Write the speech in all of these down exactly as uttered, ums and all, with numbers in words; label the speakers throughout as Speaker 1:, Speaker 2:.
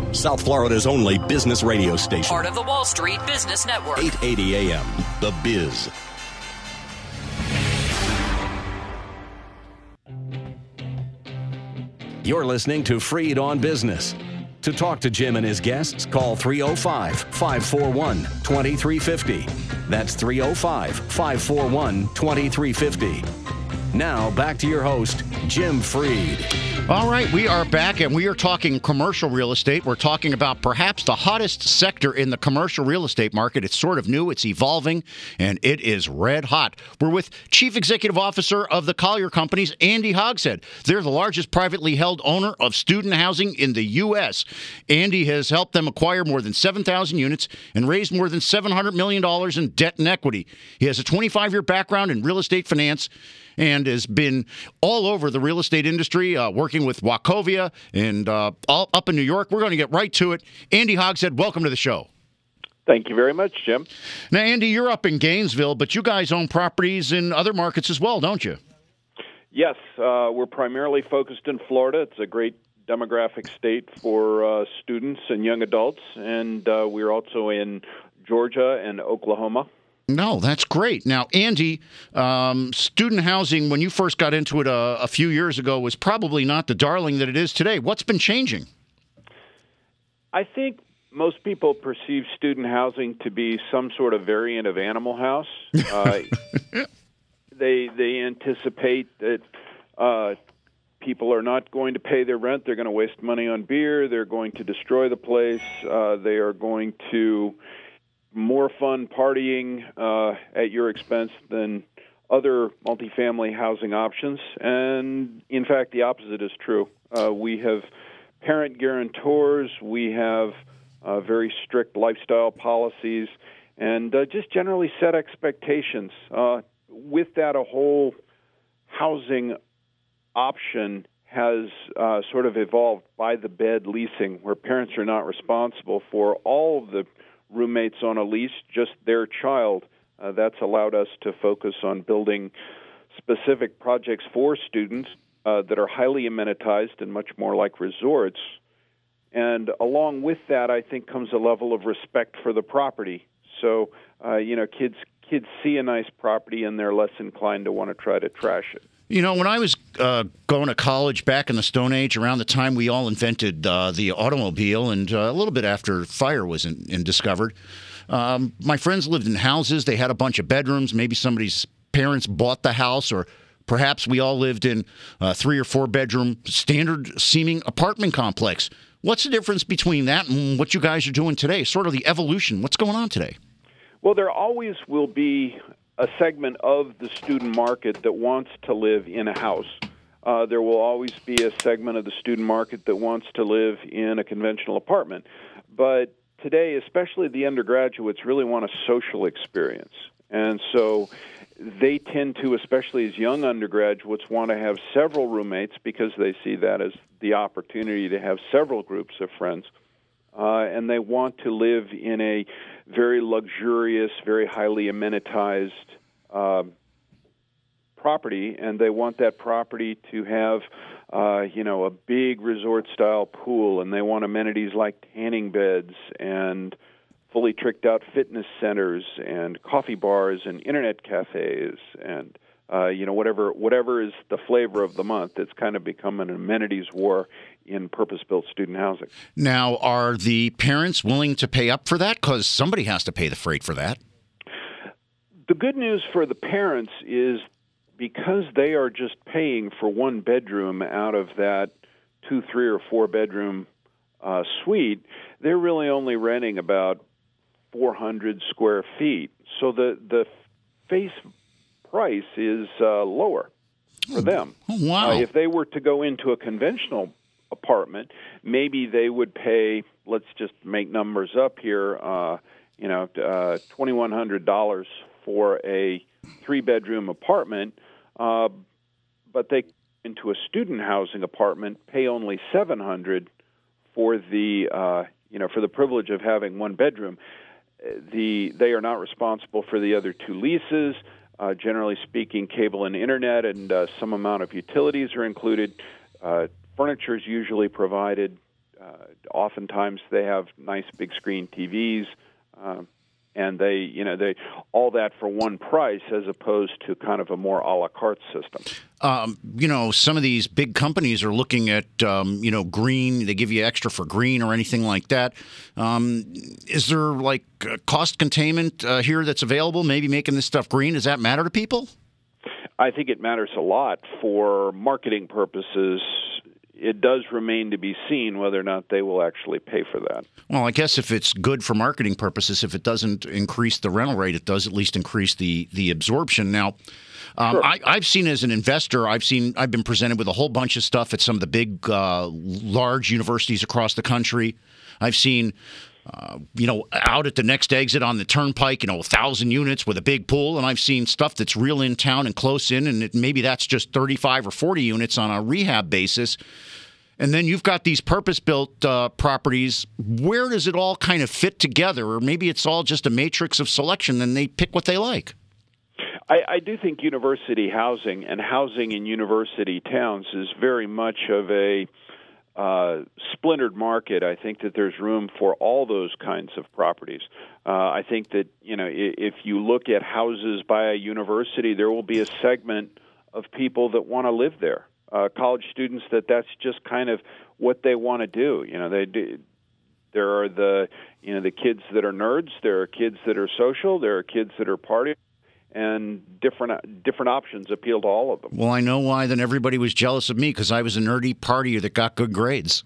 Speaker 1: South Florida's only business radio station.
Speaker 2: Part of the Wall Street Business Network.
Speaker 1: eight eighty A M, The Biz. You're listening to Freed on Business. To talk to Jim and his guests, call three oh five, five four one, two three five oh. That's three oh five, five four one, two three five oh. Now, back to your host, Jim Freed.
Speaker 3: All right, we are back, and we are talking commercial real estate. We're talking about perhaps the hottest sector in the commercial real estate market. It's sort of new, it's evolving, and it is red hot. We're with Chief Executive Officer of the Collier Companies, Andy Hogshead. They're the largest privately held owner of student housing in the U S Andy has helped them acquire more than seven thousand units and raised more than seven hundred million dollars in debt and equity. He has a twenty-five-year background in real estate finance and has been all over the real estate industry, uh, working with Wachovia and uh, all up in New York. We're going to get right to it. Andy Hogshead, welcome to the show.
Speaker 4: Thank you very much, Jim.
Speaker 3: Now, Andy, you're up in Gainesville, but you guys own properties in other markets as well, don't you?
Speaker 4: Yes, uh, we're primarily focused in Florida. It's a great demographic state for uh, students and young adults, and uh, we're also in Georgia and Oklahoma.
Speaker 3: No, that's great. Now, Andy, um, student housing, when you first got into it a, a few years ago, was probably not the darling that it is today. What's been changing?
Speaker 4: I think most people perceive student housing to be some sort of variant of Animal House. Uh, they they anticipate that uh, people are not going to pay their rent. They're going to waste money on beer. They're going to destroy the place. Uh, they are going to more fun partying uh, at your expense than other multifamily housing options. And, in fact, the opposite is true. Uh, we have parent guarantors. We have uh, very strict lifestyle policies and uh, just generally set expectations. Uh, with that, a whole housing option has uh, sort of evolved by the bed leasing, where parents are not responsible for all of the roommates on a lease, just their child. Uh, that's allowed us to focus on building specific projects for students uh, that are highly amenitized and much more like resorts. And along with that, I think, comes a level of respect for the property. So, uh, you know, kids kids see a nice property and they're less inclined to want to try to trash it.
Speaker 3: You know, when I was uh, going to college back in the Stone Age, around the time we all invented uh, the automobile and uh, a little bit after fire was in, in discovered, um, my friends lived in houses. They had a bunch of bedrooms. Maybe somebody's parents bought the house, or perhaps we all lived in a three- or four-bedroom standard-seeming apartment complex. What's the difference between that and what you guys are doing today, sort of the evolution? What's going on today?
Speaker 4: Well, there always will be a segment of the student market that wants to live in a house. Uh, there will always be a segment of the student market that wants to live in a conventional apartment. But today, especially the undergraduates, really want a social experience. And so they tend to, especially as young undergraduates, want to have several roommates because they see that as the opportunity to have several groups of friends. Uh, and they want to live in a very luxurious, very highly amenitized uh, property, and they want that property to have, uh, you know, a big resort-style pool, and they want amenities like tanning beds and fully tricked-out fitness centers and coffee bars and internet cafes and Uh, you know, whatever whatever is the flavor of the month. It's kind of become an amenities war in purpose-built student housing.
Speaker 3: Now, are the parents willing to pay up for that? Because somebody has to pay the freight for that.
Speaker 4: The good news for the parents is because they are just paying for one bedroom out of that two, three, or four-bedroom uh, suite, they're really only renting about four hundred square feet. So the, the face price is uh, lower for them.
Speaker 3: Oh, wow.
Speaker 4: Uh, if they were to go into a conventional apartment, maybe they would pay, let's just make numbers up here, uh, you know, uh, twenty-one hundred dollars for a three-bedroom apartment, uh, but they into a student housing apartment pay only seven hundred dollars for the, uh, you know, for the privilege of having one bedroom. The they are not responsible for the other two leases. Uh, generally speaking, cable and internet and uh, some amount of utilities are included. Uh, furniture is usually provided. Uh, Uh, oftentimes they have nice big screen T Vs, uh, and they, you know, they all that for one price as opposed to kind of a more a la carte system.
Speaker 3: Um, you know, some of these big companies are looking at, um, you know, green. They give you extra for green or anything like that. Um, is there like cost containment uh, here that's available? Maybe making this stuff green. Does that matter to people?
Speaker 4: I think it matters a lot for marketing purposes. It does remain to be seen whether or not they will actually pay for that.
Speaker 3: Well, I guess if it's good for marketing purposes, if it doesn't increase the rental rate, it does at least increase the the absorption. Now, um,
Speaker 4: Sure.
Speaker 3: I, I've seen as an investor, I've seen I've been presented with a whole bunch of stuff at some of the big, uh, large universities across the country. I've seen. Uh, you know, out at the next exit on the turnpike, you know, a thousand units with a big pool. And I've seen stuff that's real in town and close in, and it, maybe that's just thirty-five or forty units on a rehab basis. And then you've got these purpose-built uh, properties. Where does it all kind of fit together? Or maybe it's all just a matrix of selection and they pick what they like.
Speaker 4: I, I do think university housing and housing in university towns is very much of a Uh, splintered market. I think that there's room for all those kinds of properties. Uh, I think that, you know, if you look at houses by a university, there will be a segment of people that want to live there. Uh, college students, that that's just kind of what they want to do. You know, they do. There are the, you know, the kids that are nerds. There are kids that are social. There are kids that are partying. And different different options appeal to all of them.
Speaker 3: Well, I know why then everybody was jealous of me, because I was a nerdy partier that got good grades.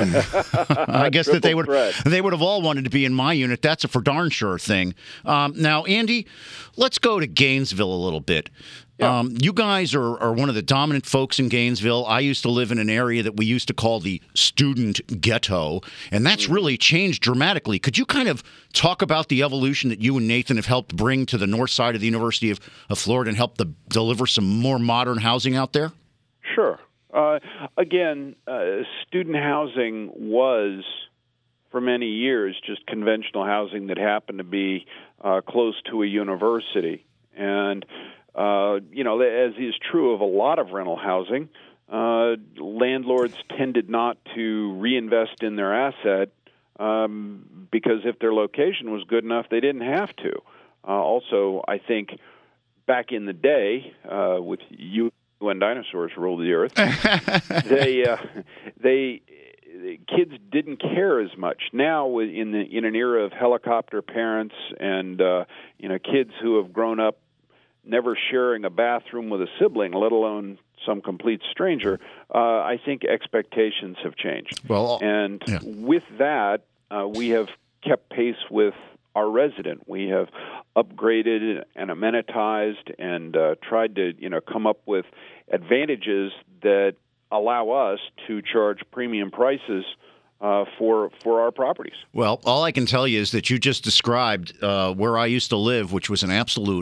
Speaker 3: I guess that they would
Speaker 4: threat.
Speaker 3: they would have all wanted to be in my unit. That's a for darn sure thing. Um, now, Andy, let's go to Gainesville a little bit.
Speaker 4: Yeah.
Speaker 3: Um, you guys are, are one of the dominant folks in Gainesville. I used to live in an area that we used to call the student ghetto, and that's mm-hmm. really changed dramatically. Could you kind of talk about the evolution that you and Nathan have helped bring to the north side of the University of, of Florida and help to deliver some more modern housing out there?
Speaker 4: Sure. Uh, again, uh, student housing was, for many years, just conventional housing that happened to be uh, close to a university. And Uh, you know, as is true of a lot of rental housing, uh, landlords tended not to reinvest in their asset um, because if their location was good enough, they didn't have to. Uh, also, I think back in the day, uh, with you when dinosaurs ruled the earth, they uh, they kids didn't care as much. Now, in the in an era of helicopter parents and uh, you know kids who have grown up never sharing a bathroom with a sibling, let alone some complete stranger, uh, I think expectations have changed.
Speaker 3: Well,
Speaker 4: and
Speaker 3: yeah.
Speaker 4: with that, uh, we have kept pace with our resident. We have upgraded and amenitized and uh, tried to, you know, come up with advantages that allow us to charge premium prices Uh, for for our properties.
Speaker 3: Well, all I can tell you is that you just described uh, where I used to live, which was an absolute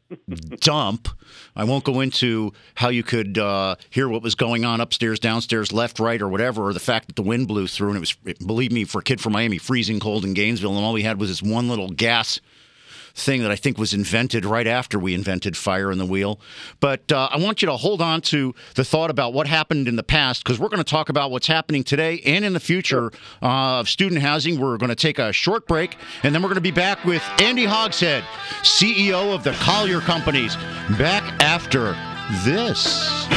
Speaker 3: dump. I won't go into how you could uh, hear what was going on upstairs, downstairs, left, right, or whatever, or the fact that the wind blew through, and it was, believe me, for a kid from Miami, freezing cold in Gainesville, and all we had was this one little gas thing that I think was invented right after we invented fire in the wheel. But uh, I want you to hold on to the thought about what happened in the past, because we're going to talk about what's happening today and in the future uh, of student housing. We're going to take a short break, and then we're going to be back with Andy Hogshead, C E O of the Collier Companies, back after this.